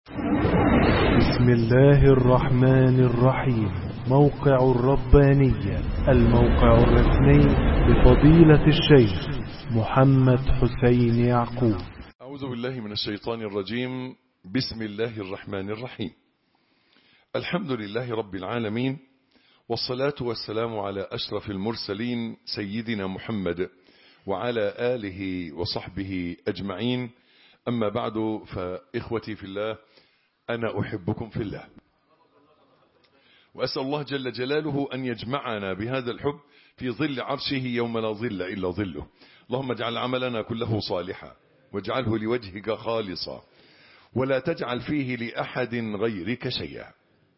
بسم الله الرحمن الرحيم. موقع الربانية، الموقع الرسمي لفضيلة الشيخ محمد حسين يعقوب. أعوذ بالله من الشيطان الرجيم. بسم الله الرحمن الرحيم. الحمد لله رب العالمين، والصلاة والسلام على أشرف المرسلين سيدنا محمد وعلى آله وصحبه أجمعين. أما بعد، فإخوتي في الله، أنا أحبكم في الله، وأسأل الله جل جلاله أن يجمعنا بهذا الحب في ظل عرشه يوم لا ظل إلا ظله. اللهم اجعل عملنا كله صالحا، واجعله لوجهك خالصا، ولا تجعل فيه لأحد غيرك شيئا.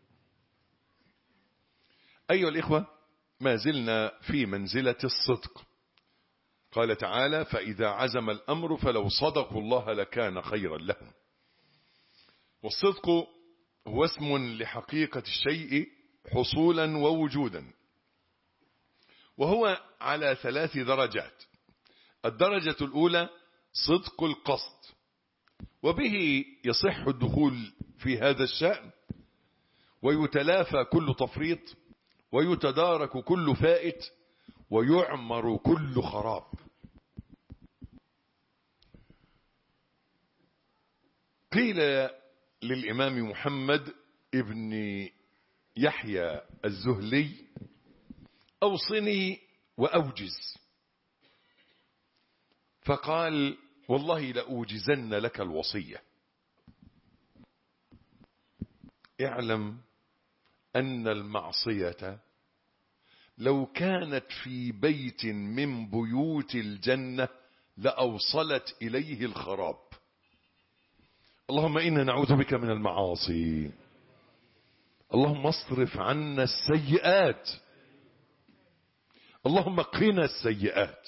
أيها الإخوة، ما زلنا في منزلة الصدق. قال تعالى: فإذا عزم الأمر فلو صدقوا الله لكان خيرا لهم. والصدق هو اسم لحقيقة الشيء حصولا ووجودا، وهو على 3 درجات. الدرجة الأولى صدق القصد، وبه يصح الدخول في هذا الشأن، ويتلافى كل تفريط، ويتدارك كل فائت، ويعمر كل خراب. قيل للإمام محمد ابن يحيى الزهلي: أوصني وأوجز. فقال: والله لأوجزن لك الوصية. اعلم أن المعصية لو كانت في بيت من بيوت الجنة لأوصلت إليه الخراب. اللهم إنا نعوذ بك من المعاصي. اللهم اصرف عنا السيئات. اللهم قنا السيئات.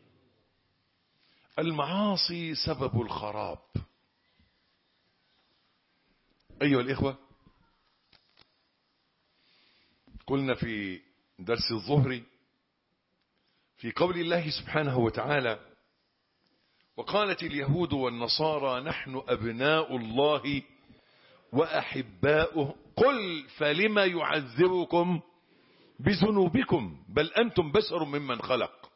المعاصي سبب الخراب. أيها الإخوة، قلنا في درس الظهر في قول الله سبحانه وتعالى: وقالت اليهود والنصارى نحن أبناء الله وأحباؤه قل فلم يعذبكم بذنوبكم بل أنتم بشر ممن خلق.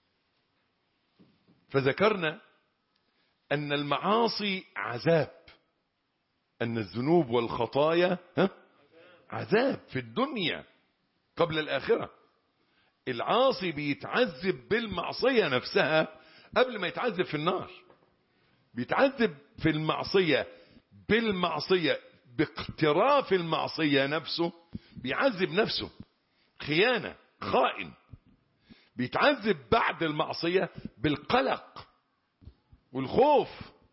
فذكرنا أن المعاصي عذاب، أن الذنوب والخطايا عذاب في الدنيا قبل الآخرة. العاصي بيتعذب بالمعصية نفسها قبل ما يتعذب في النار. بيتعذب في المعصية بالمعصية، باقتراف المعصية نفسه بيعذب نفسه، خيانة، خائن. بيتعذب بعد المعصية بالقلق والخوف.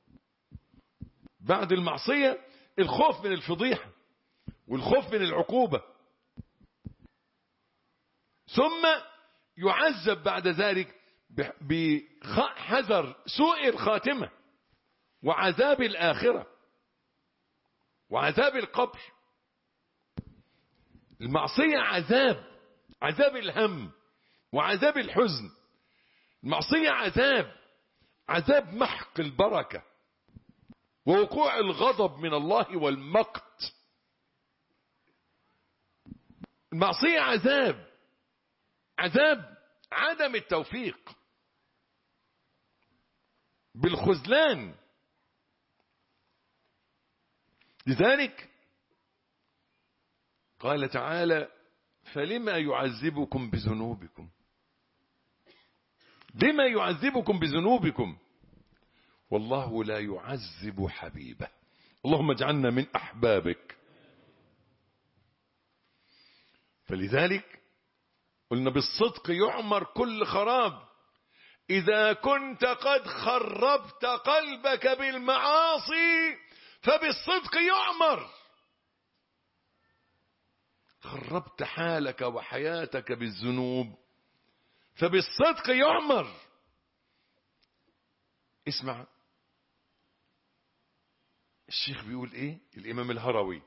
بعد المعصية الخوف من الفضيحة والخوف من العقوبة، ثم يعذب بعد ذلك بحذر سوء الخاتمة وعذاب الآخرة وعذاب القبر. المعصية عذاب الهم وعذاب الحزن. المعصية عذاب محق البركة ووقوع الغضب من الله والمقت. المعصية عذاب عدم التوفيق بالخذلان. لذلك قال تعالى: فلما يعذبكم بذنوبكم. لما يعذبكم بذنوبكم؟ والله لا يعذب حبيبه. اللهم اجعلنا من أحبابك. فلذلك قلنا بالصدق يعمر كل خراب. إذا كنت قد خربت قلبك بالمعاصي فبالصدق يعمر. خربت حالك وحياتك بالذنوب فبالصدق يعمر. اسمع الشيخ بيقول ايه الإمام الهروي: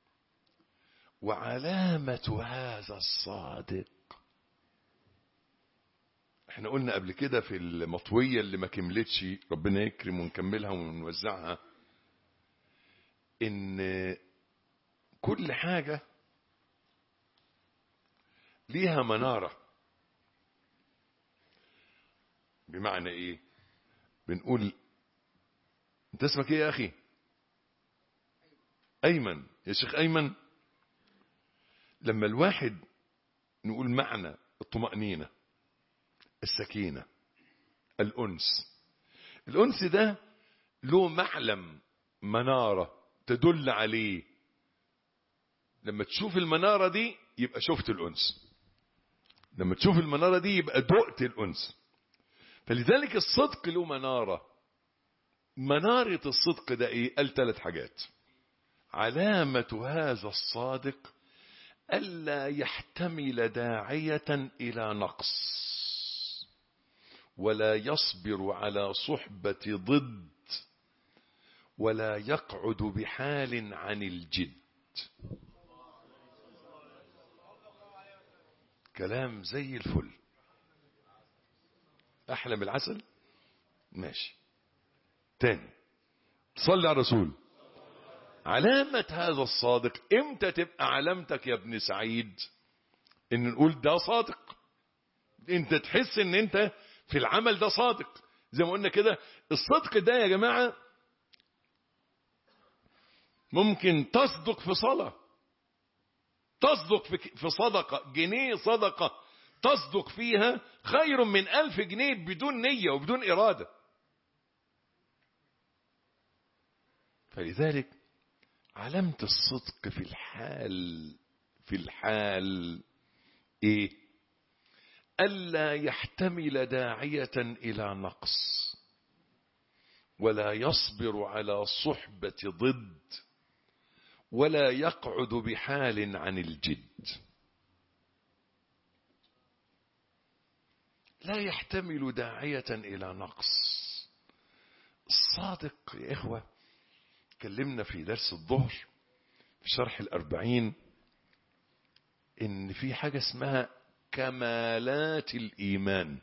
وعلامة هذا الصادق. احنا قلنا قبل كده في المطوية اللي ما كملتش، ربنا يكرم ونكملها ونوزعها، ان كل حاجة ليها منارة. بمعنى ايه؟ بنقول انت اسمك ايه يا اخي؟ ايمن. يا شيخ ايمن، لما الواحد نقول معنى الطمأنينة، السكينة، الأنس ده له معلم، منارة تدل عليه. لما تشوف المنارة دي يبقى شفت الأنس، لما تشوف المنارة دي يبقى دقت الأنس. فلذلك الصدق له منارة. منارة الصدق ده ايه؟ قال 3 حاجات. علامة هذا الصادق ألا يحتمل داعية إلى نقص، ولا يصبر على صحبة ضد، ولا يقعد بحال عن الجد. كلام زي الفل، أحلى من العسل. ماشي. تاني، صلي على الرسول. علامة هذا الصادق، امتى تبقى علامتك يا ابن سعيد ان نقول ده صادق؟ انت تحس ان انت في العمل ده صادق. زي ما قلنا كده، الصدق ده يا جماعة ممكن تصدق في صلاة، تصدق في صدقة، جنيه صدقة تصدق فيها خير من 1000 جنيه بدون نية وبدون إرادة. فلذلك علامة الصدق في الحال ايه؟ ألا يحتمل داعية إلى نقص، ولا يصبر على صحبة ضد، ولا يقعد بحال عن الجد. لا يحتمل داعية إلى نقص. الصادق يا إخوة، تكلمنا في درس الظهر في شرح 40 إن في حاجة اسمها كمالات الإيمان،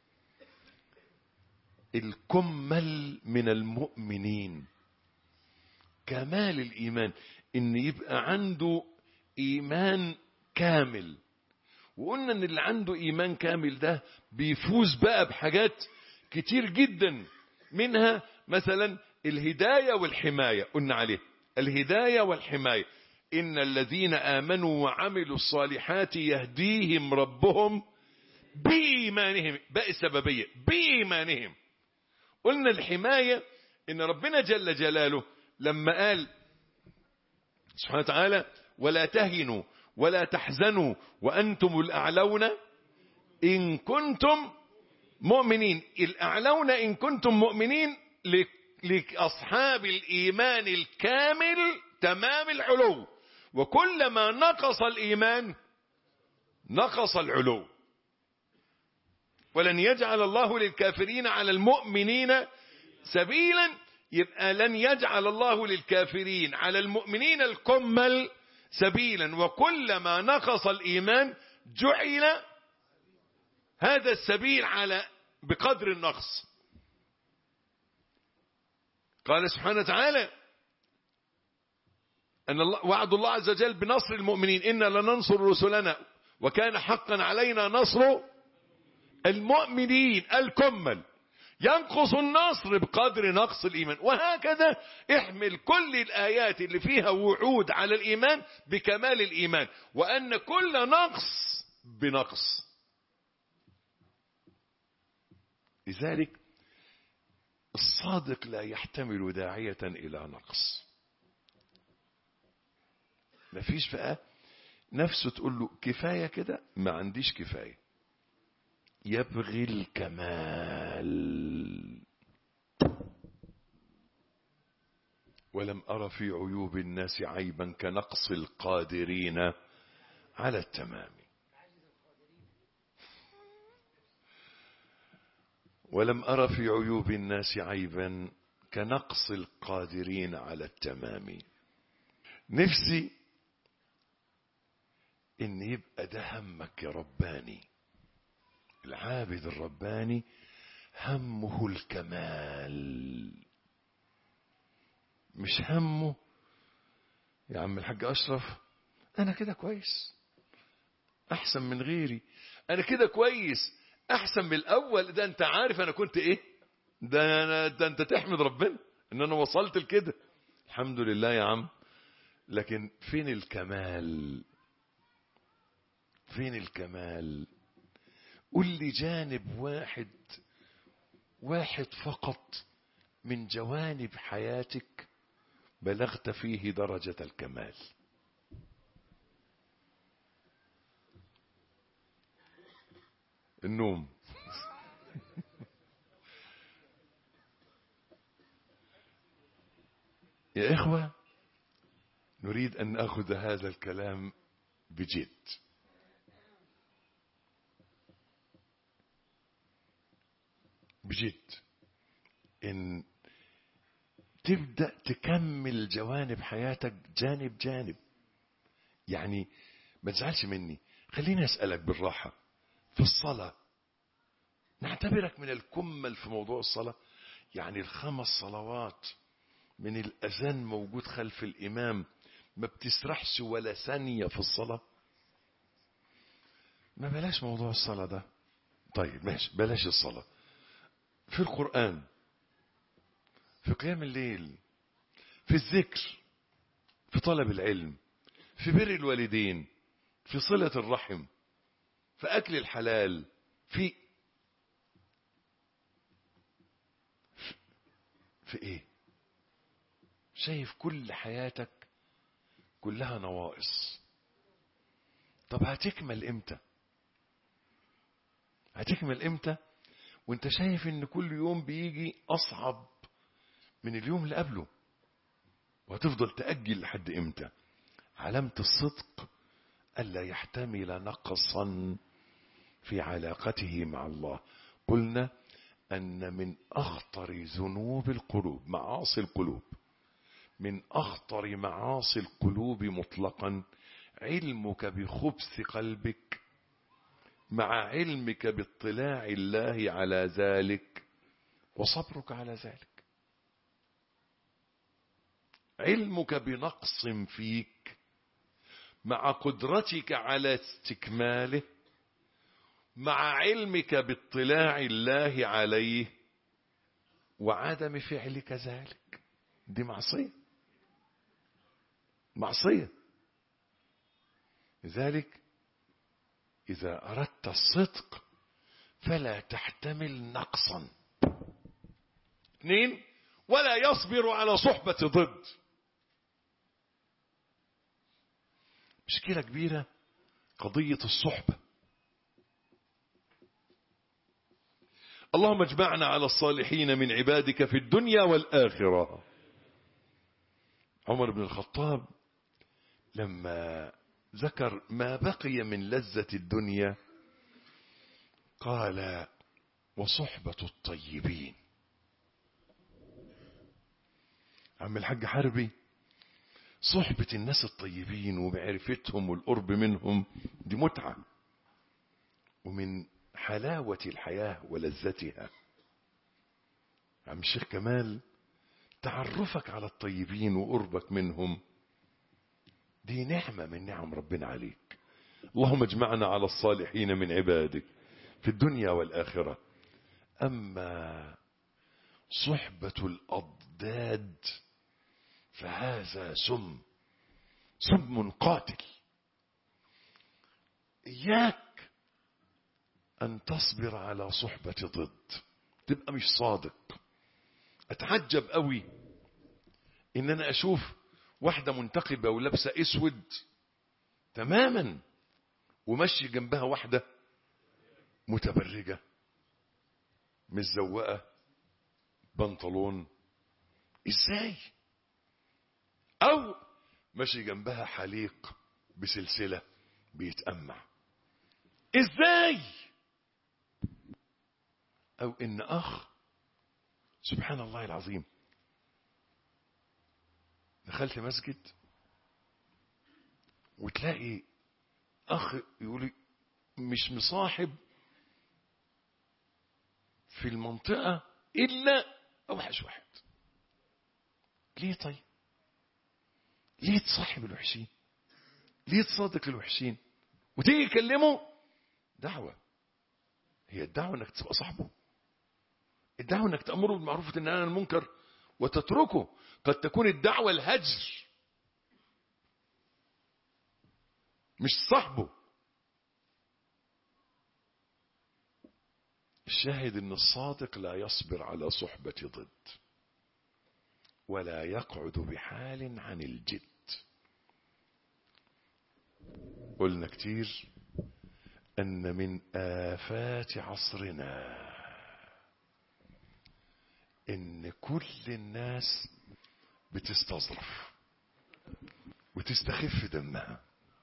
الكمل من المؤمنين. كمال الإيمان إن يبقى عنده إيمان كامل. وقلنا إن اللي عنده إيمان كامل ده بيفوز بقى بحاجات كتير جدا، منها مثلا الهداية والحماية. قلنا عليه الهداية والحماية. إن الذين آمنوا وعملوا الصالحات يهديهم ربهم بإيمانهم. بقى السببية بإيمانهم. قلنا الحماية إن ربنا جل جلاله لما قال سبحانه وتعالى ولا تهنوا ولا تحزنوا وأنتم الأعلون إن كنتم مؤمنين. الأعلون إن كنتم مؤمنين لأصحاب الإيمان الكامل تمام العلو. وكلما نقص الإيمان نقص العلو. ولن يجعل الله للكافرين على المؤمنين سبيلا. يبقى لن يجعل الله للكافرين على المؤمنين الكمل سبيلا. وكلما نقص الإيمان جعل هذا السبيل بقدر النقص. قال سبحانه وتعالى أن وعد الله عز وجل بنصر المؤمنين إنا لننصر رسلنا وكان حقا علينا نصر المؤمنين الكمل. ينقص النصر بقدر نقص الإيمان. وهكذا احمل كل الآيات اللي فيها وعود على الإيمان بكمال الإيمان، وأن كل نقص بنقص. لذلك الصادق لا يحتمل داعية إلى نقص. ما فيش بقى نفسه تقول له كفاية كده، ما عنديش كفاية. يبغي الكمال. ولم أر في عيوب الناس عيبا كنقص القادرين على التمام. ولم أر في عيوب الناس عيبا كنقص القادرين على التمام. نفسي إن يبقى ده همك يا رباني. العابد الرباني همه الكمال، مش همه يا عم الحاج أشرف أنا كده كويس أحسن من غيري، أنا كده كويس أحسن من الأول. ده أنت عارف أنا كنت إيه؟ ده أنت تحمد ربنا إن أنا وصلت لكده. الحمد لله يا عم. لكن فين الكمال؟ فين الكمال؟ قل لي جانب واحد فقط من جوانب حياتك بلغت فيه درجة الكمال. النوم. يا إخوة نريد أن نأخذ هذا الكلام بجد. بجد إن تبدأ تكمل جوانب حياتك جانب جانب. يعني ما تزعلش مني، خليني أسألك بالراحة. في الصلاة نعتبرك من الكمل في موضوع الصلاة. يعني 5 صلوات من الأذان موجود خلف الإمام، ما بتسرحش ولا ثانية في الصلاة. ما بلاش موضوع الصلاة ده. طيب ماشي بلاش الصلاة. في القرآن، في قيام الليل، في الذكر، في طلب العلم، في بر الوالدين، في صلة الرحم، في أكل الحلال، في إيه؟ شايف كل حياتك كلها نواقص. طب هتكمل امتى؟ هتكمل امتى وانت شايف ان كل يوم بيجي اصعب من اليوم اللي قبله؟ وهتفضل تأجل لحد امتى؟ علامة الصدق ألا يحتمل نقصا في علاقته مع الله. قلنا أن من أخطر ذنوب القلوب معاصي القلوب، من أخطر معاصي القلوب مطلقا علمك بخبث قلبك مع علمك باطلاع الله على ذلك وصبرك على ذلك. علمك بنقص فيك مع قدرتك على استكماله مع علمك باطلاع الله عليه وعدم فعلك ذلك. دي معصية، معصية. لذلك إذا أردت الصدق فلا تحتمل نقصا. 2 ولا يصبر على صحبة ضد. مشكلة كبيرة قضية الصحبة. اللهم اجمعنا على الصالحين من عبادك في الدنيا والآخرة. عمر بن الخطاب لما ذكر ما بقي من لذة الدنيا قال وصحبة الطيبين. عم الحاج حربي، صحبة الناس الطيبين ومعرفتهم والقرب منهم دي متعة ومن حلاوة الحياة ولذتها. عم الشيخ كمال، تعرفك على الطيبين وقربك منهم دي نعمة من نعم ربنا عليك. اللهم اجمعنا على الصالحين من عبادك في الدنيا والآخرة. أما صحبة الأضداد فهذا سم قاتل. إياك أن تصبر على صحبة ضد، تبقى مش صادق. أتعجب قوي إن أنا أشوف واحدة منتقبة ولابسة أسود تماما ومشي جنبها واحدة متبرجة متزوقة بنطلون. إزاي؟ أو مشي جنبها حليق بسلسلة بيتأمع. إزاي؟ أو إن أخ، سبحان الله العظيم، دخلت مسجد وتلاقي أخ يقولي مش مصاحب في المنطقة إلا أوحش واحد. ليه طيب؟ ليه تصاحب الوحشين؟ ليه تصادق الوحشين وتيجي تكلمه؟ دعوة. هي الدعوة انك تبقى صاحبه، الدعوة انك تأمره بالمعروف وتنهى عن المنكر وتتركه. قد تكون الدعوة الهجر، مش صاحبه. الشاهد ان الصادق لا يصبر على صحبة ضد، ولا يقعد بحال عن الجد. قلنا كتير ان من آفات عصرنا ان كل الناس بتستظرف وتستخف دمها،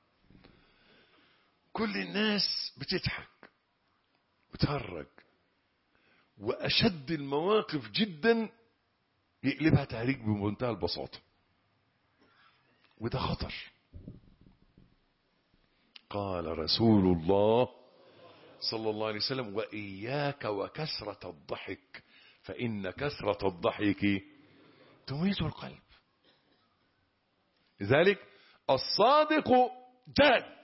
كل الناس بتضحك وتهرج، واشد المواقف جدا يقلبها تهريج بمنتهى البساطة، وده خطر. قال رسول الله صلى الله عليه وسلم: وإياك وكثرة الضحك فإن كثرة الضحك تميت القلب. لذلك الصادق جاد.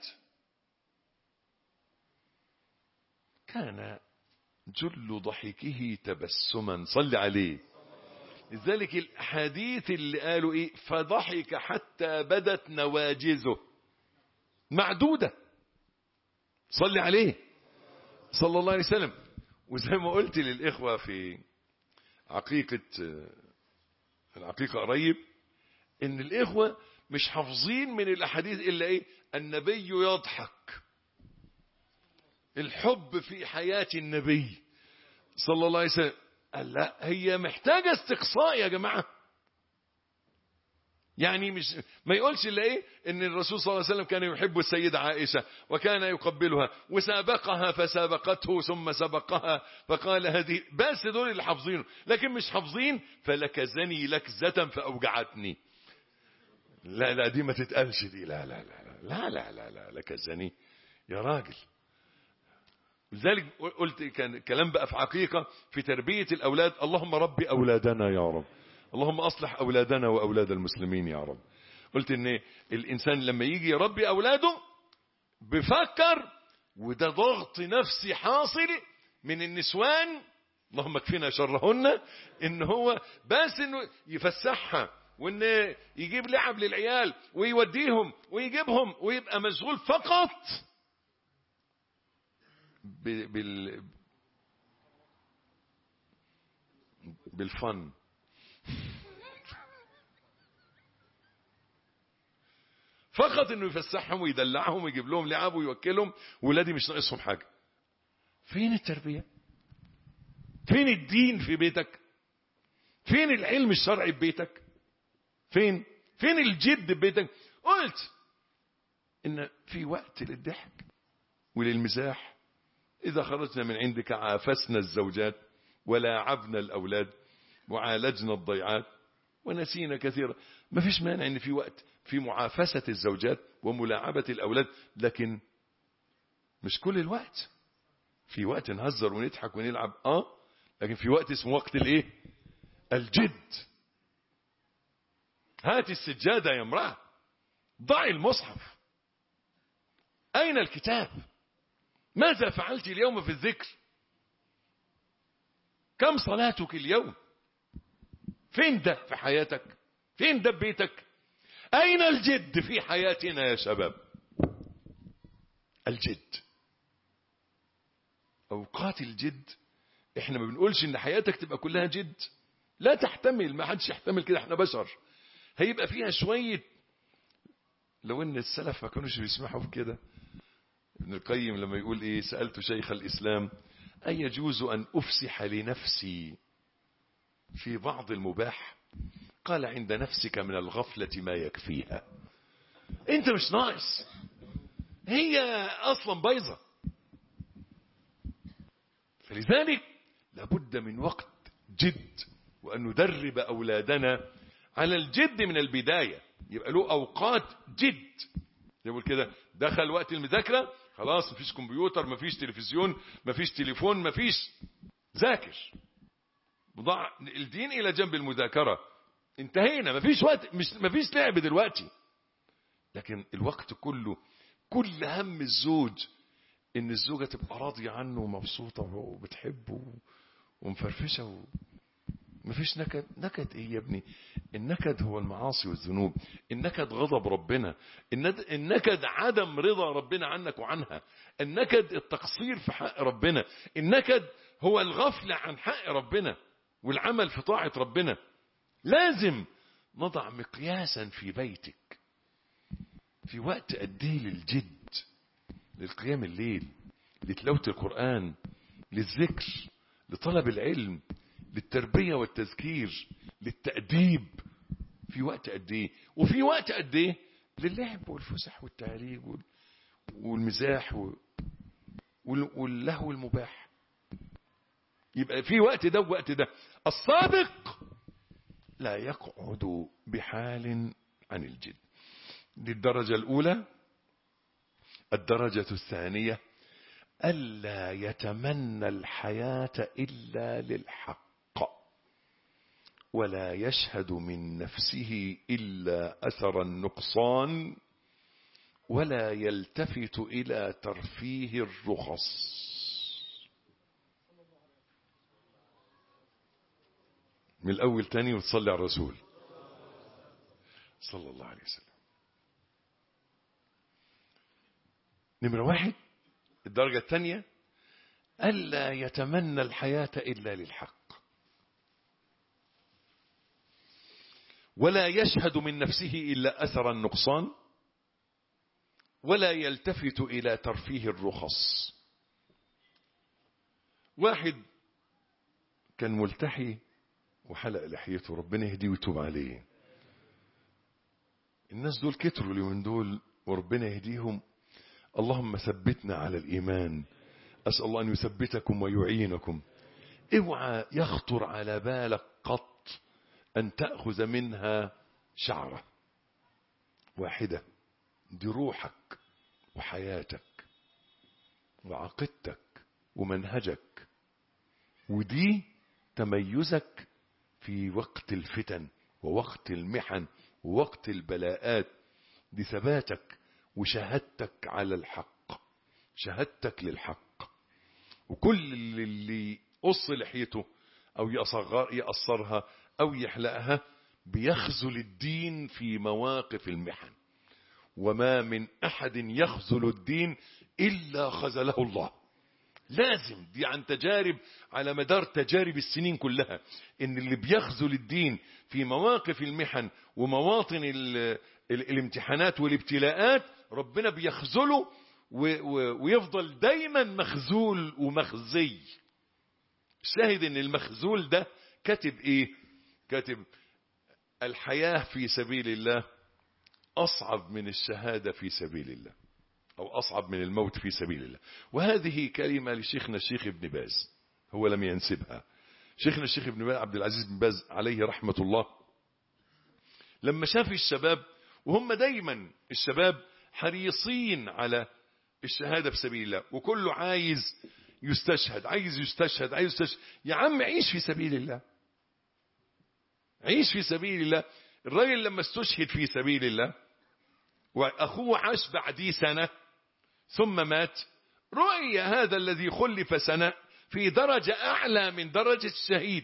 كان جل ضحكه تبسما، صل عليه. لذلك الحديث اللي قالوا ايه: فضحك حتى بدت نواجزه معدودة، صل عليه صلى الله عليه وسلم. وزي ما قلت للإخوة في العقيقة قريب، ان الإخوة مش حافظين من الأحاديث إلا ايه: النبي يضحك، الحب في حياة النبي صلى الله عليه وسلم. لا، هي محتاجة استقصاء يا جماعة. يعني مش ما يقولش الا ايه: ان الرسول صلى الله عليه وسلم كان يحب السيدة عائشة وكان يقبلها وسابقها فسابقته ثم سبقها فقال هذه. بس دول اللي حافظينه، لكن مش حافظين فلكزني لكزة فأوجعتني. لا لا، دي ما تتقالش دي. لا لا لا لا لا لا لا، لكزني يا راجل. لذلك قلت كان كلام بقى في عقيقة في تربية الأولاد: اللهم ربي أولادنا يا رب، اللهم أصلح أولادنا وأولاد المسلمين يا رب. قلت إن الإنسان لما يجي يربي أولاده بفكر، وده ضغط نفسي حاصل من النسوان، اللهم اكفينا شرهن، إن هو بس إنه يفسحها وإن يجيب لعب للعيال ويوديهم ويجيبهم ويبقى مشغول فقط بالفن. فقط انه يفسحهم ويدلعهم ويجيب لهم لعب ويوكلهم، ولادي مش ناقصهم حاجة. فين التربية؟ فين الدين في بيتك؟ فين العلم الشرعي في بيتك؟ فين الجد في بيتك؟ قلت ان في وقت للضحك وللمزاح. إذا خرجنا من عندك عافسنا الزوجات ولاعبنا الأولاد وعالجنا الضيعات ونسينا كثيرا. ما فيش مانع ان في وقت في معافسة الزوجات وملاعبة الأولاد، لكن مش كل الوقت. في وقت نهزر ونضحك ونلعب، لكن في وقت اسمه وقت الايه؟ الجد. هات السجادة يا امرأة، ضعي المصحف. أين الكتاب؟ ماذا فعلت اليوم في الذكر؟ كم صلاتك اليوم؟ فين ده في حياتك؟ فين ده ببيتك؟ أين الجد في حياتنا يا شباب؟ الجد، أوقات الجد. احنا ما بنقولش ان حياتك تبقى كلها جد، لا تحتمل، ما حدش يحتمل كده، احنا بشر. هيبقى فيها شوية، لو ان السلف ما كانوش بيسمحوا بكده. ابن القيم لما يقول ايه: سألت شيخ الإسلام: أيجوز أن أفسح لنفسي في بعض المباح؟ قال: عند نفسك من الغفلة ما يكفيها. انت مش ناقص، هي اصلا بايظة. فلذلك لابد من وقت جد، وأن ندرب أولادنا على الجد من البداية. يبقى له أوقات جد. يقول كده: دخل وقت المذاكرة، خلاص مفيش كمبيوتر، مفيش تلفزيون، مفيش تليفون، مفيش، ذاكر، وضع الدين إلى جنب المذاكرة. انتهينا، مفيش وقت، مفيش لعب دلوقتي. لكن الوقت كله كل هم الزوج ان الزوجة تبقى راضية عنه ومبسوطة وبتحبه ومفرفشة مفيش نكد. نكد ايه يا ابني؟ النكد هو المعاصي والذنوب، النكد غضب ربنا، النكد عدم رضا ربنا عنك وعنها، النكد التقصير في حق ربنا، النكد هو الغفلة عن حق ربنا والعمل في طاعة ربنا. لازم نضع مقياسا في بيتك في وقت قد ايه للجد، للقيام الليل، لتلاوة القرآن، للذكر، لطلب العلم، للتربية والتذكير، للتأديب. في وقت قد ايه؟ وفي وقت قد ايه للعب والفسح والتهريج والمزاح واللهو المباح. يبقى في وقت ده ووقت ده. الصادق لا يقعد بحال عن الجد. دي الدرجة الأولى. الدرجة الثانية ألا يتمنى الحياة إلا للحق، ولا يشهد من نفسه إلا أثر النقصان، ولا يلتفت إلى ترفيه الرخص. من الأول تاني وتصلي على الرسول صلى الله عليه وسلم. نمرة واحد، الدرجة الثانية ألا يتمنى الحياة إلا للحق، ولا يشهد من نفسه إلا أثر النقصان، ولا يلتفت إلى ترفيه الرخص. واحد كان ملتحي وحلق لحيته، ربنا يهديه ويتوب عليه. الناس دول كتروا اليومين دول وربنا يهديهم. اللهم ثبتنا على الإيمان. أسأل الله أن يثبتكم ويعينكم. اوعى يخطر على بالك قط أن تأخذ منها شعرة واحدة. دي روحك وحياتك وعقيدتك ومنهجك، ودي تميزك في وقت الفتن ووقت المحن ووقت البلاءات. دي ثباتك وشهادتك على الحق، شهادتك للحق. وكل اللي يقص لحيته أو يقصرها أو يحلقها بيخذل الدين في مواقف المحن. وما من أحد يخذل الدين إلا خذله الله. لازم دي عن تجارب على مدار تجارب السنين كلها، إن اللي بيخذل الدين في مواقف المحن ومواطن الامتحانات والابتلاءات ربنا بيخذله ويفضل دايما مخذول ومخزي. شاهد ان المخذول ده كاتب ايه؟ كاتب الحياة في سبيل الله أصعب من الشهادة في سبيل الله، أو أصعب من الموت في سبيل الله. وهذه كلمة لشيخنا الشيخ ابن باز، هو لم ينسبها. شيخنا الشيخ ابن باز عبد العزيز بن باز عليه رحمة الله، لما شاف الشباب وهم دايما الشباب حريصين على الشهادة في سبيل الله، وكله عايز يستشهد عايز يستشهد عايز يستشهد. يا عم عيش في سبيل الله، عيش في سبيل الله. الراجل لما استشهد في سبيل الله وأخوه عاش بعديه سنة ثم مات، رؤي هذا الذي خلف سنة في درجة أعلى من درجة الشهيد،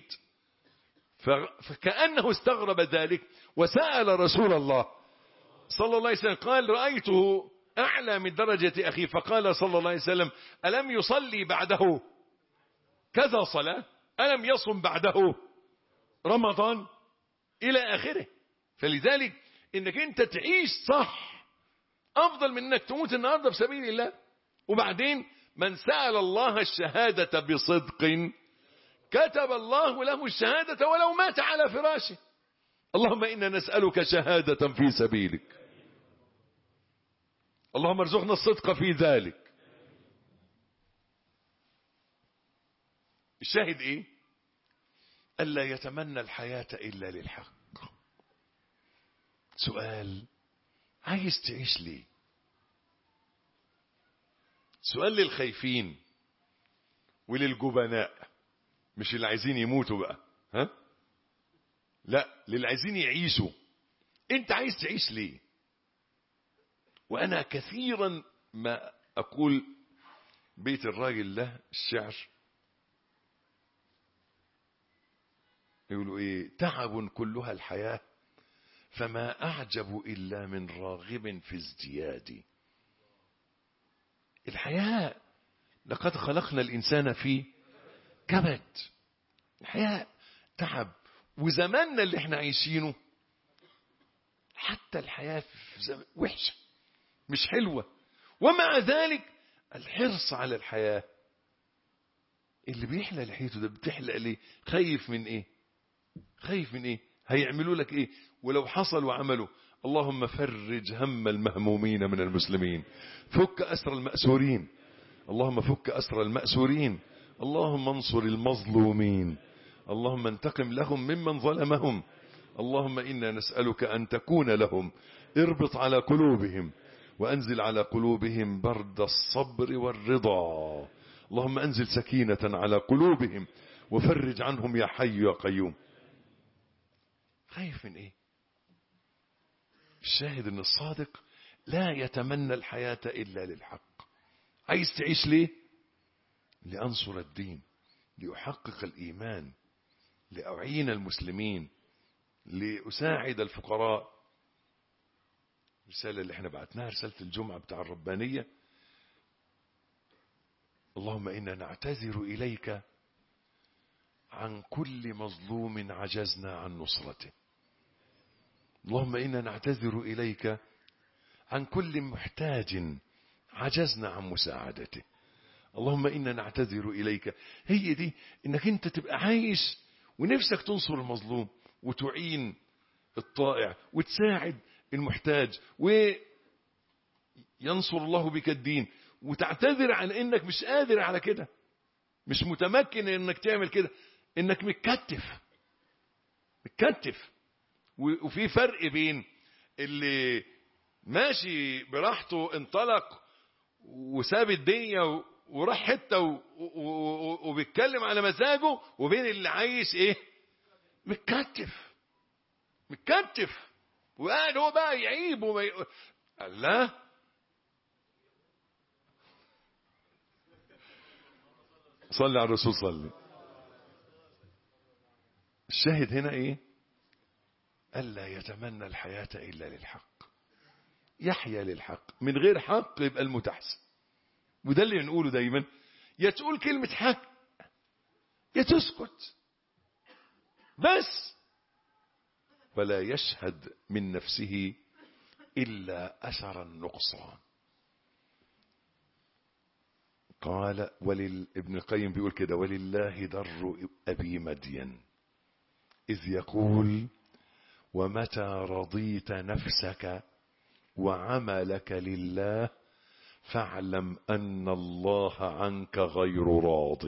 فكأنه استغرب ذلك وسأل رسول الله صلى الله عليه وسلم، قال رأيته أعلى من درجة أخي، فقال صلى الله عليه وسلم ألم يصلي بعده كذا صلاة، ألم يصم بعده رمضان، إلى آخره. فلذلك إنك أنت تعيش صح أفضل من إنك تموت النهاردة في سبيل الله. وبعدين من سأل الله الشهادة بصدق كتب الله له الشهادة ولو مات على فراشه. اللهم إنا نسألك شهادة في سبيلك، اللهم ارزقنا الصدق في ذلك. الشاهد ايه؟ ألا يتمنى الحياة إلا للحق. سؤال، عايز تعيش ليه؟ سؤال للخايفين وللجبناء، مش اللي عايزين يموتوا بقى، ها؟ لا، للي عايزين يعيشوا. انت عايز تعيش ليه؟ وأنا كثيرا ما أقول بيت الراجل له الشعر يقولوا إيه: تعب كلها الحياة فما أعجب إلا من راغب في ازدياد. الحياة لقد خلقنا الإنسان في كبد. الحياة تعب. وزماننا اللي احنا عايشينه حتى الحياة في وحشة مش حلوة، ومع ذلك الحرص على الحياة. اللي بيحلق لحيته ده بتحلق ليه؟ خايف من ايه؟ خايف من ايه؟ هيعملوا لك ايه؟ ولو حصل وعملوا: اللهم فرج هم المهمومين من المسلمين، فك أسر المأسورين، اللهم فك أسر المأسورين، اللهم انصر المظلومين، اللهم انتقم لهم ممن ظلمهم، اللهم إنا نسألك أن تكون لهم. اربط على قلوبهم وأنزل على قلوبهم برد الصبر والرضا. اللهم أنزل سكينة على قلوبهم وفرج عنهم يا حي يا قيوم. خايف من ايه؟ الشاهد ان الصادق لا يتمنى الحياة الا للحق. عايز تعيش ليه؟ لأنصر الدين، لأحقق الإيمان، لأعين المسلمين، لأساعد الفقراء. رسالة اللي احنا بعتناها رسالة الجمعة بتاع الربانية: اللهم إنا نعتذر إليك عن كل مظلوم عجزنا عن نصرته. اللهم إنا نعتذر إليك عن كل محتاج عجزنا عن مساعدته. اللهم إنا نعتذر إليك. هي دي إنك أنت تبقى عايش ونفسك تنصر المظلوم وتعين الطائع وتساعد المحتاج وينصر الله بك الدين، وتعتذر عن إنك مش قادر على كده، مش متمكن إنك تعمل كده، إنك متكتف. وفي فرق بين اللي ماشي براحته انطلق وساب الدنيا وراح حتة وبيتكلم على مزاجه، وبين اللي عايش ايه؟ متكتف وقاعد هو بقى يعيب الله. صلي على الرسول صلي. الشاهد هنا ايه؟ ألا يتمنى الحياة إلا للحق، يحيا للحق. من غير حق يبقى المتحسن. وده اللي نقوله دايما: يا تقول كلمة حق يا تسكت بس. ولا يشهد من نفسه إلا أثر النقصان. قال ابن القيم بيقول كده: ولله در أبي مدين إذ يقول: ومتى رضيت نفسك وعملك لله فاعلم أن الله عنك غير راض.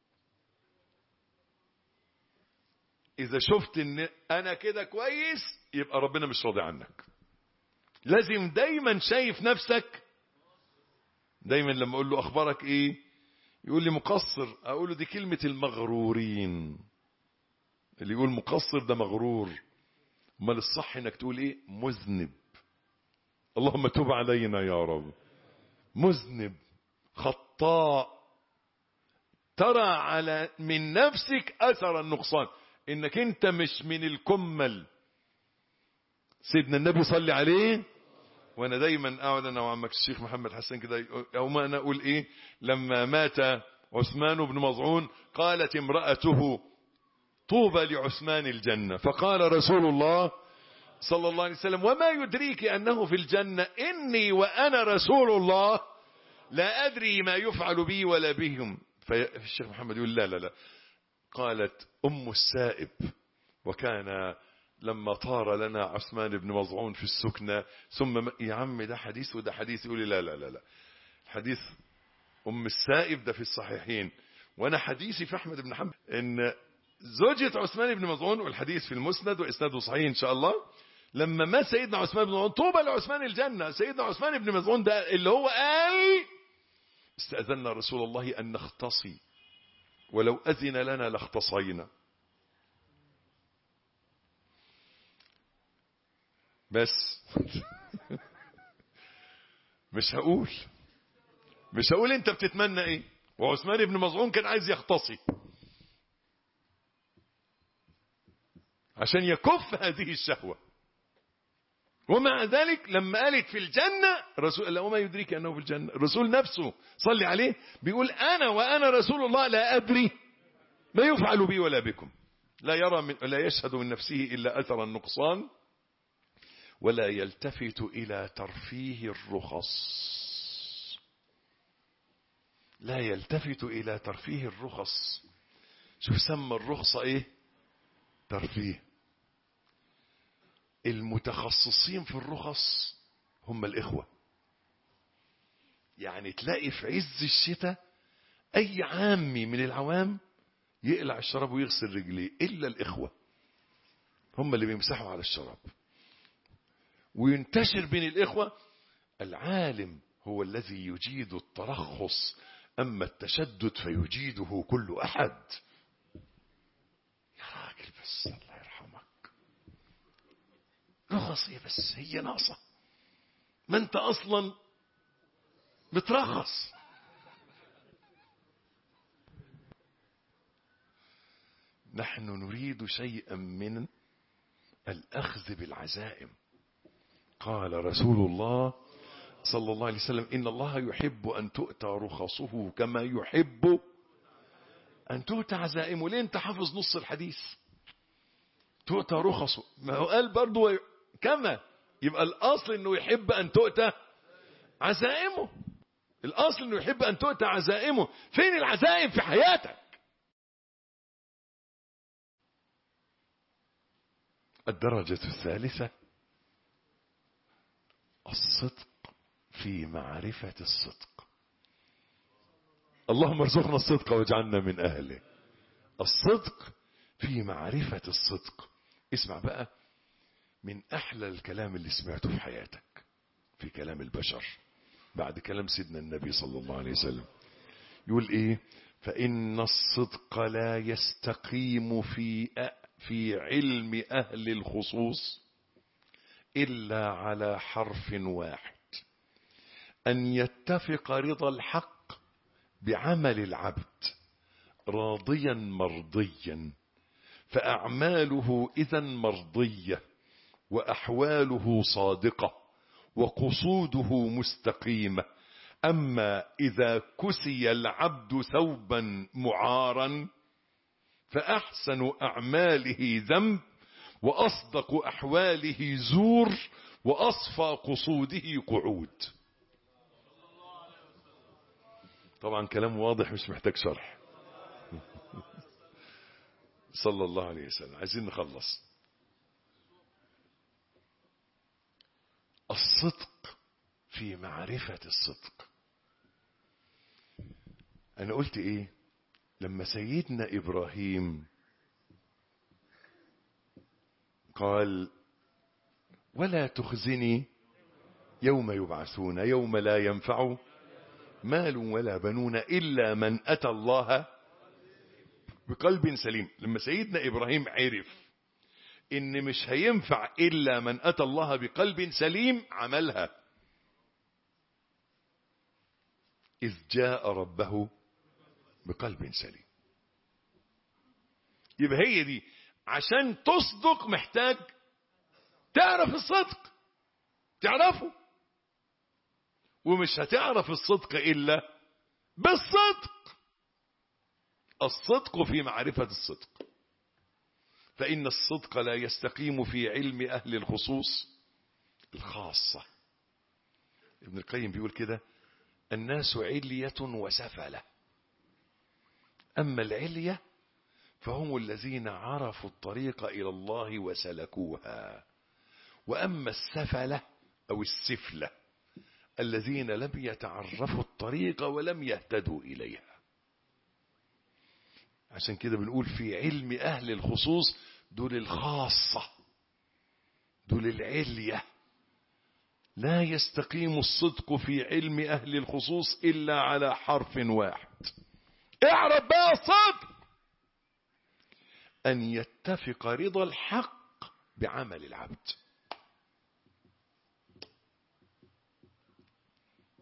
إذا شفت إن أنا كده كويس يبقى ربنا مش راضي عنك. لازم دايما شايف نفسك. دايما لما أقول له أخبارك إيه يقول لي مقصر، أقول له دي كلمة المغرورين. اللي يقول مقصر ده مغرور. امال الصح انك تقول ايه؟ مذنب. اللهم تب علينا يا رب. مذنب خطاء. ترى على من نفسك اثر النقصان، انك انت مش من الكمل. سيدنا النبي صلي عليه. وانا دايما اقعد انا وعمك الشيخ محمد حسن كده يوم انا اقول ايه: لما مات عثمان بن مظعون قالت امرأته: طوبى لعثمان الجنة. فقال رسول الله صلى الله عليه وسلم: وما يدريك أنه في الجنة؟ إني وأنا رسول الله لا أدري ما يفعل بي ولا بهم. فالشيخ محمد يقول: لا لا لا. قالت أم السائب: وكان لما طار لنا عثمان بن مظعون في السكنة ثم يا عم ده حديث وده حديث. يقول لي: لا لا لا لا، حديث أم السائب ده في الصحيحين، وأنا حديثي في أحمد بن حنبل إن زوجة عثمان بن مظعون، والحديث في المسند وإسناده صحيح إن شاء الله. لما مات سيدنا عثمان بن مظعون طوبى لعثمان الجنة. سيدنا عثمان بن مظعون ده اللي هو قال: استأذنا رسول الله أن نختصي ولو أذن لنا لاختصينا. بس مش هقول انت بتتمنى ايه. وعثمان بن مظعون كان عايز يختصي عشان يكف هذه الشهوة. ومع ذلك لما قالت في الجنة، الرسول قال وما يدريك أنه في الجنة. الرسول نفسه صلي عليه بيقول وأنا رسول الله لا أدري ما يفعل بي ولا بكم. لا يشهد من نفسه إلا أثر النقصان ولا يلتفت إلى ترفيه الرخص. لا يلتفت إلى ترفيه الرخص. شوف سمى الرخصة إيه؟ ترفيه. المتخصصين في الرخص هم الإخوة. يعني تلاقي في عز الشتاء أي عامي من العوام يقلع الشراب ويغسل رجليه، إلا الإخوة هم اللي بيمسحوا على الشراب. وينتشر بين الإخوة العالم هو الذي يجيد الترخص، أما التشدد فيجيده كل أحد. يا راجل بس الله يرحمك، رخص ايه بس؟ هي ناقصة؟ ما انت اصلا بترخص. نحن نريد شيئا من الأخذ بالعزائم. قال رسول الله صلى الله عليه وسلم إن الله يحب أن تؤتى رخصه كما يحب أن تؤتى عزائمه. ليه انت حافظ نص الحديث؟ تؤتى رخصه، ما هو قال برضو كما، يبقى الأصل أنه يحب أن تؤتى عزائمه. الأصل أنه يحب أن تؤتى عزائمه. فين العزائم في حياتك؟ الدرجة الثالثة الصدق في معرفة الصدق. اللهم ارزقنا الصدق واجعلنا من أهله. الصدق في معرفة الصدق. اسمع بقى من أحلى الكلام اللي سمعته في حياتك في كلام البشر بعد كلام سيدنا النبي صلى الله عليه وسلم. يقول إيه؟ فإن الصدق لا يستقيم في علم أهل الخصوص إلا على حرف واحد: أن يتفق رضا الحق بعمل العبد راضيا مرضيا، فأعماله إذن مرضية وأحواله صادقة وقصوده مستقيمة. أما إذا كسي العبد ثوبا معارا فأحسن أعماله ذنب وأصدق أحواله زور وأصفى قصوده قعود. طبعا كلام واضح مش محتاج شرح. صلى الله عليه وسلم. عايزين نخلص. الصدق في معرفة الصدق. أنا قلت إيه لما سيدنا إبراهيم قال ولا تخزني يوم يبعثون يوم لا ينفع مال ولا بنون إلا من أتى الله بقلب سليم. لما سيدنا إبراهيم عرف إن مش هينفع إلا من أتى الله بقلب سليم عملها. إذ جاء ربه بقلب سليم. يبقى هي دي. عشان تصدق محتاج تعرف الصدق، تعرفه. ومش هتعرف الصدق إلا بالصدق. الصدق في معرفة الصدق. فإن الصدق لا يستقيم في علم أهل الخصوص الخاصة. ابن القيم بيقول كده: الناس علية وسفلة، أما العلية فهم الذين عرفوا الطريق إلى الله وسلكوها، وأما السفلة أو السفلة الذين لم يتعرفوا الطريق ولم يهتدوا إليها. عشان كده بنقول في علم أهل الخصوص دول الخاصة، دول العلية. لا يستقيم الصدق في علم أهل الخصوص إلا على حرف واحد. اعرف بقى الصدق: أن يتفق رضا الحق بعمل العبد.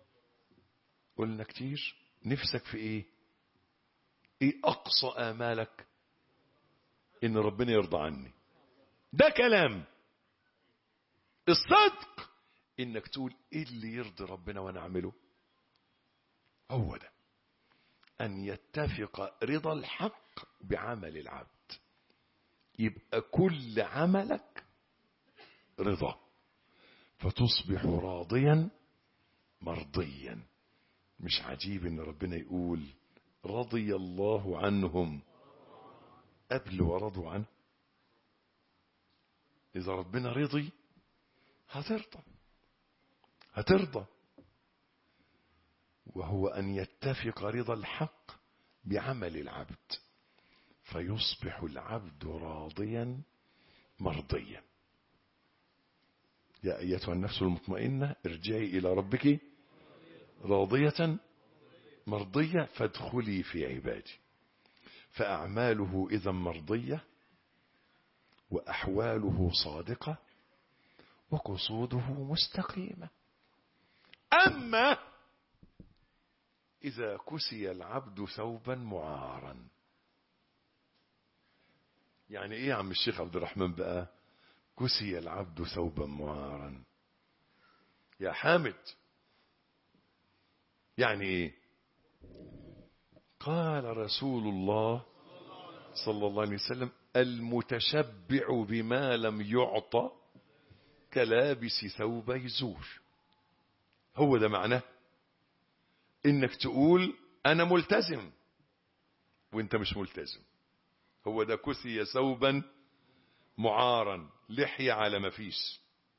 قلنا كتير. نفسك في ايه؟ ايه اقصى امالك؟ ان ربنا يرضى عني. ده كلام. الصدق انك تقول ايه اللي يرضي ربنا وانا اعمله. هو ده ان يتفق رضا الحق بعمل العبد. يبقى كل عملك رضا، فتصبح راضيا مرضيا. مش عجيب ان ربنا يقول رضي الله عنهم قبل ورضوا عنه. اذا ربنا رضي هترضى. وهو ان يتفق رضا الحق بعمل العبد فيصبح العبد راضيا مرضيا. يا ايتها النفس المطمئنة ارجعي الى ربك راضية مرضية فادخلي في عبادي. فأعماله إذا مرضية، وأحواله صادقة، وقصوده مستقيمة. أما إذا كسي العبد ثوبا معارا. يعني إيه يا عم الشيخ عبد الرحمن بقى كسي العبد ثوبا معارا؟ يا حامد يعني إيه؟ قال رسول الله صلى الله عليه وسلم المتشبع بما لم يعطى كلابس ثوبي زور. هو ده معناه انك تقول انا ملتزم وانت مش ملتزم. هو ده كسي ثوبا معارا. لحية على ما فيش،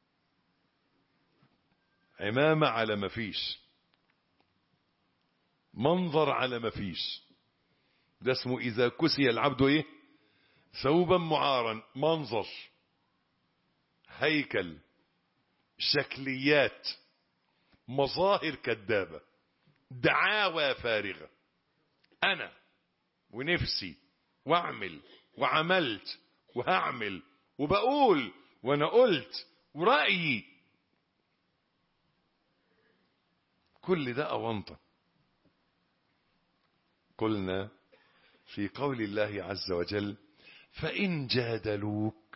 عمامة على ما فيش، منظر على ما فيش. ده اسمه اذا كسي العبد ايه؟ ثوبا معارا. منظر، هيكل، شكليات، مظاهر كذابة، دعاوى فارغة. انا ونفسي واعمل وعملت وهعمل وبقول وانا قلت ورأيي، كل ده أونطة. قلنا في قول الله عز وجل فإن جادلوك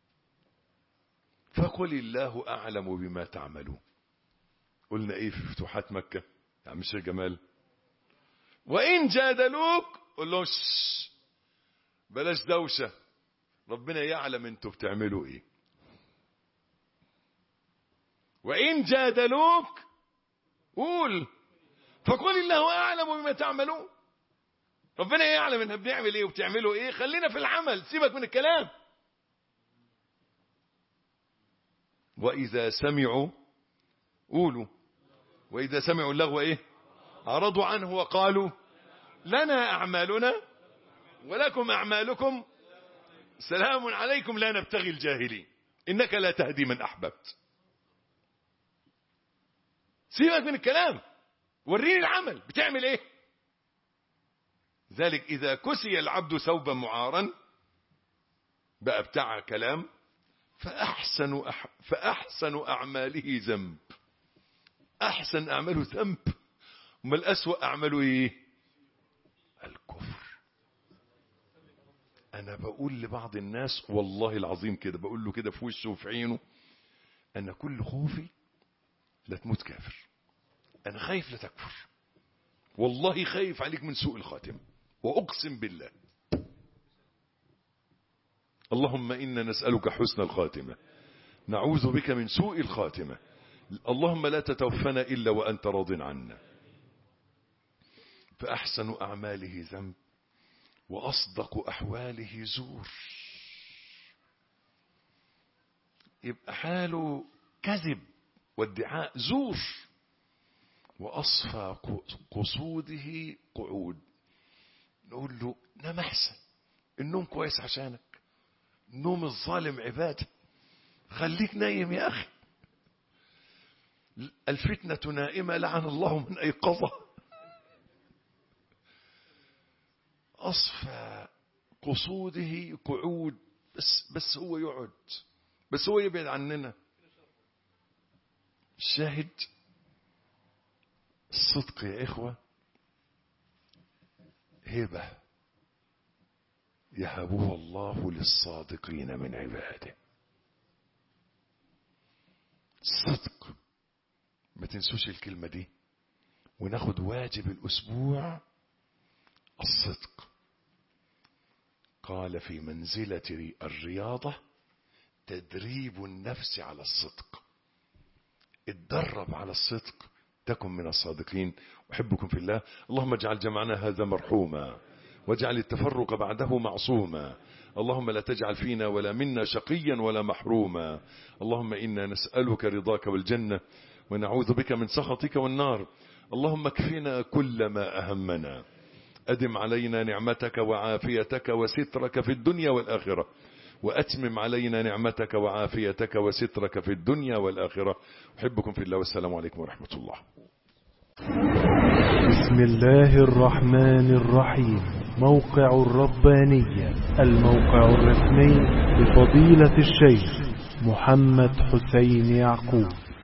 فقل الله أعلم بما تعملون. قلنا ايه في فتوحات مكة يا عم الشيخ جمال؟ وإن جادلوك قل لهم بلاش دوشة، ربنا يعلم انتوا بتعملوا ايه. وإن جادلوك قول فقل الله أعلم بما تعملون. ربنا يعلم انها بنعمل ايه وبتعملوا ايه. خلينا في العمل، سيبك من الكلام. وإذا سمعوا قولوا وإذا سمعوا اللغو ايه؟ أعرضوا عنه وقالوا لنا أعمالنا ولكم أعمالكم سلام عليكم لا نبتغي الجاهلين إنك لا تهدي من أحببت. سيبك من الكلام، وريني العمل بتعمل ايه. ذلك إذا كسي العبد ثوبا معارا بقى بتاع كلام فأحسن أعماله ذنب. أحسن أعماله ذنب. ما الأسوأ أعماله إيه؟ الكفر. أنا بقول لبعض الناس والله العظيم كده، بقول له كده في وشه وفي عينه، أنا كل خوفي لا تموت كافر. أنا خايف لا تكفر، والله خايف عليك من سوء الخاتمة، وأقسم بالله. اللهم إنا نسألك حسن الخاتمة نعوذ بك من سوء الخاتمة. اللهم لا تتوفنا إلا وأنت راض عنا. فأحسن أعماله ذنب وأصدق أحواله زور. يبقى حاله كذب وادعاء زور. وأصفى قصوده قعود. نقول له نام أحسن، النوم كويس عشانك، نوم الظالم عبادة، خليك نايم يا أخي. الفتنة نائمة لعن الله من أيقظها. أصفى قصوده قعود. بس هو يقعد، بس هو يبعد عننا. الشاهد الصدق يا إخوة هبة يهبه الله للصادقين من عباده. الصدق، ما تنسوش الكلمة دي، وناخد واجب الأسبوع الصدق. قال في منزلة الرياضة تدريب النفس على الصدق. اتدرب على الصدق تكن من الصادقين. أحبكم في الله. اللهم اجعل جمعنا هذا مرحوما، واجعل التفرق بعده معصوما. اللهم لا تجعل فينا ولا منا شقيا ولا محروما. اللهم إنا نسألك رضاك والجنة، ونعوذ بك من سخطك والنار. اللهم اكفنا كل ما أهمنا، أدم علينا نعمتك وعافيتك وسترك في الدنيا والآخرة، وأتمم علينا نعمتك وعافيتك وسترك في الدنيا والآخرة. أحبكم في الله، والسلام عليكم ورحمة الله. بسم الله الرحمن الرحيم. موقع الربانية، الموقع الرسمي لفضيلة الشيخ محمد حسين يعقوب.